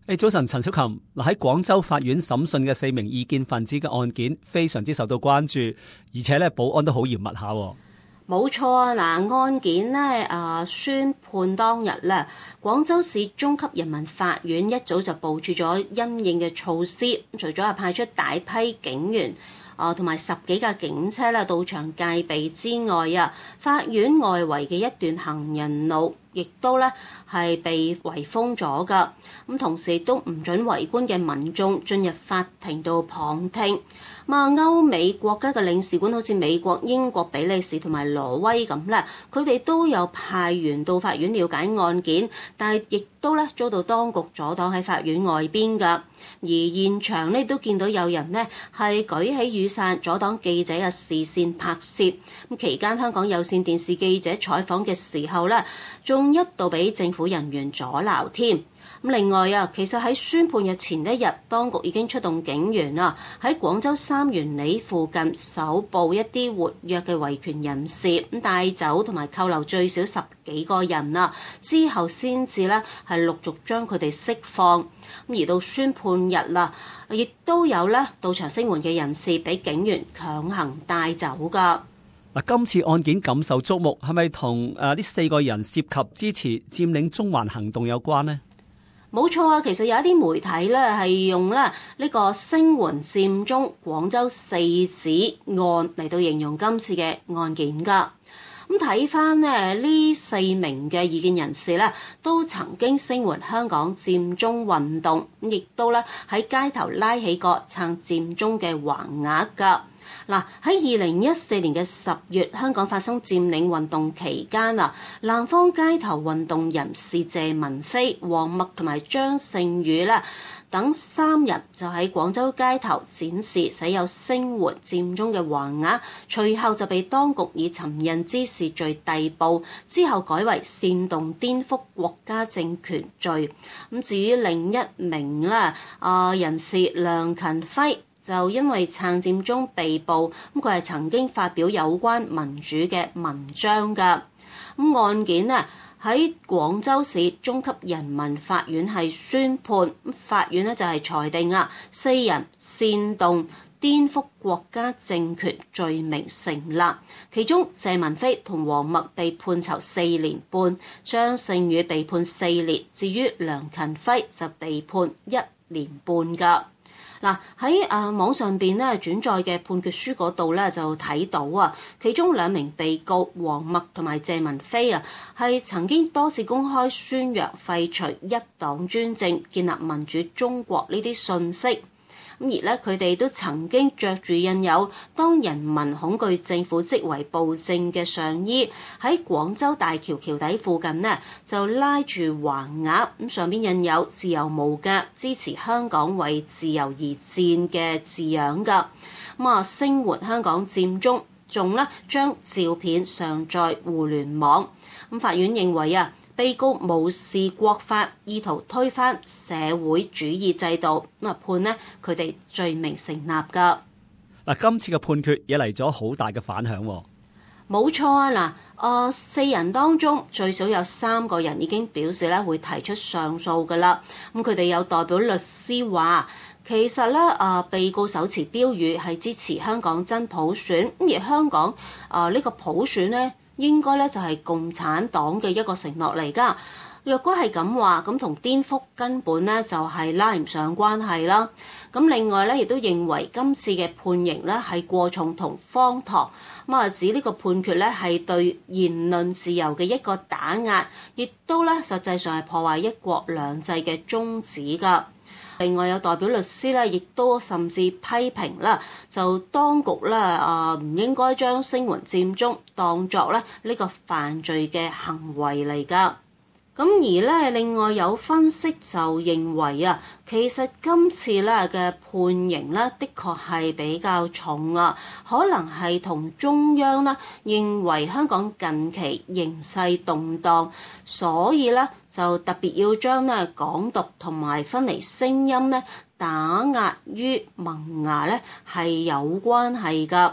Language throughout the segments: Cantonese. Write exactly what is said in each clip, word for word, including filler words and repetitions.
誒，早晨，陳小琴。嗱，喺廣州法院審訊嘅四名異見分子嘅案件非常之受到關注，而且咧保安都好嚴密下。 冇錯啊！嗱，案件呢啊宣判當日咧，廣州市中級人民法院一早就部署咗因應嘅措施，除咗係派出大批警員啊同埋十幾架警車啦到場戒備之外啊，法院外圍嘅一段行人路亦都咧係被圍封咗噶，咁同時亦都唔准圍觀嘅民眾進入法庭度旁聽。咁啊，歐美國家嘅領事館好似美國、英國、比利時同埋挪威咁咧，佢哋都有派員到法院了解案件，但係亦都咧遭到當局阻擋喺法院外邊噶。而現場咧都見到有人呢係舉起雨傘阻擋記者嘅視線拍攝。咁期間香港有線電視記者採訪嘅時候咧，仲一度俾政府人員阻撓添。咁另外啊，其實喺宣判日前一日，當局已經出動警員啊，喺廣州三元里附近搜捕一啲活躍嘅維權人士，咁帶走同埋扣留最少十幾個人啊，之後先至咧係陸續將佢哋釋放。咁而到宣判日啦，亦都有咧到場聲援嘅人士俾警員強行帶走㗎。 嗱，今次案件咁受矚目，係咪同誒呢四個人涉及支持佔領中環行動有關呢？ 冇錯啊，其實有一啲媒體咧係用咧呢個聲援佔中廣州四子案嚟到形容今次嘅案件㗎。咁睇翻咧呢四名嘅異見人士咧，都曾經聲援香港佔中運動，咁亦都咧喺街頭拉起過撐佔中嘅橫額㗎。嗱，喺二零一四年嘅十月，香港發生佔領運動期間啊，南方街頭運動人士謝文飛、黃默同埋張勝宇咧等三人就喺廣州街頭展示寫有聲援佔中嘅橫額，隨後就被當局以尋釁滋事罪逮捕，之後改為煽動顛覆國家政權罪。咁至於另一名咧啊人士梁勤輝，就因為撐佔中被捕，咁佢係曾經發表有關民主嘅文章㗎。咁案件呢喺廣州市中級人民法院係宣判，法院呢就係裁定啊四人煽動顛覆國家政權罪名成立，其中謝文飛同黃默被判囚四年半，張勝宇被判四年，至於梁勤輝就被判一年半㗎。嗱，喺啊網上邊咧轉載嘅判決書嗰度咧就睇到啊，其中兩名被告黃默同埋謝文飛啊，係曾經多次公開宣揚廢除一黨專政、建立民主中國呢啲信息。咁而咧，佢哋都曾經着住印有當人民恐懼政府即為暴政嘅上衣，喺廣州大橋橋底附近呢，就拉住橫額，咁上邊印有自由無價、支持香港為自由而戰嘅字樣㗎。咁啊，聲援香港佔中，仲咧將照片上載互聯網。咁法院認為啊，被告無視國法，意圖推翻社會主義制度，咁啊判呢佢哋罪名成立㗎。 嗱，今次嘅判決惹嚟咗好大嘅反響。 冇錯啊，嗱，啊四人當中最少有三個人已經表示咧會提出上訴㗎啦。咁佢哋有代表律師話，其實咧啊被告手持標語係支持香港真普選，咁而香港啊呢個普選咧，應該咧就係共產黨嘅一個承諾嚟㗎。若果係咁話，咁同顛覆根本咧就係拉唔上關係啦。咁另外咧，亦都認為今次嘅判刑咧係過重同荒唐。咁啊指呢個判決咧係對言論自由嘅一個打壓，亦都咧實際上係破壞一國兩制嘅宗旨㗎。另外有代表律師咧，亦都甚至批評啦，就當局咧啊唔應該將聲援佔中當作咧呢個犯罪嘅行為嚟㗎。咁而咧，另外有分析就認為啊，其實今次咧嘅判刑咧，的確係比較重啊，可能係同中央啦認為香港近期形勢動盪，所以咧就特別要將咧港獨同埋分離聲音咧打壓於萌芽咧係有關係㗎。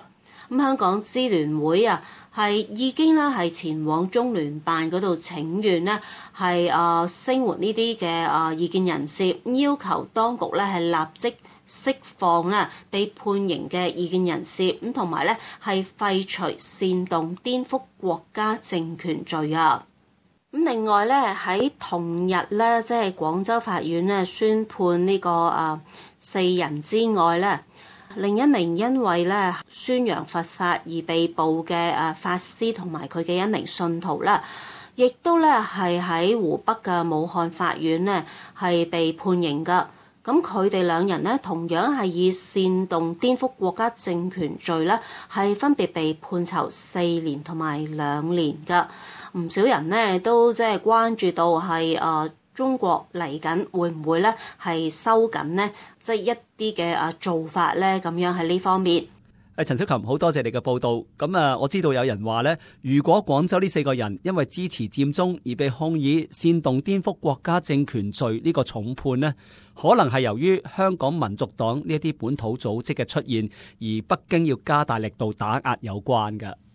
咁香港支聯會啊，係已經咧係前往中聯辦嗰度請願呢，係誒聲援呢啲嘅誒異見人士，要求當局咧係立即釋放咧被判刑嘅異見人士，咁同埋咧係廢除煽動顛覆國家政權罪啊！咁另外咧喺同日咧，即係廣州法院咧宣判呢個誒四人之外咧，另一名因為咧宣揚佛法而被捕嘅誒法師同埋佢嘅一名信徒啦，亦都咧係喺湖北嘅武漢法院咧係被判刑噶。咁佢哋兩人咧同樣係以煽動顛覆國家政權罪咧，係分別被判囚四年同埋兩年噶。唔少人咧都即係關注到係誒中國嚟緊會唔會咧係收緊呢？即係一啲嘅誒做法咧咁樣喺呢方面。 誒陳小琴，好多謝你嘅報道。咁啊，我知道有人話咧，如果廣州呢四個人因為支持佔中而被控以煽動顛覆國家政權罪呢個重判呢，可能係由於香港民族黨呢一啲本土組織嘅出現，而北京要加大力度打壓有關㗎。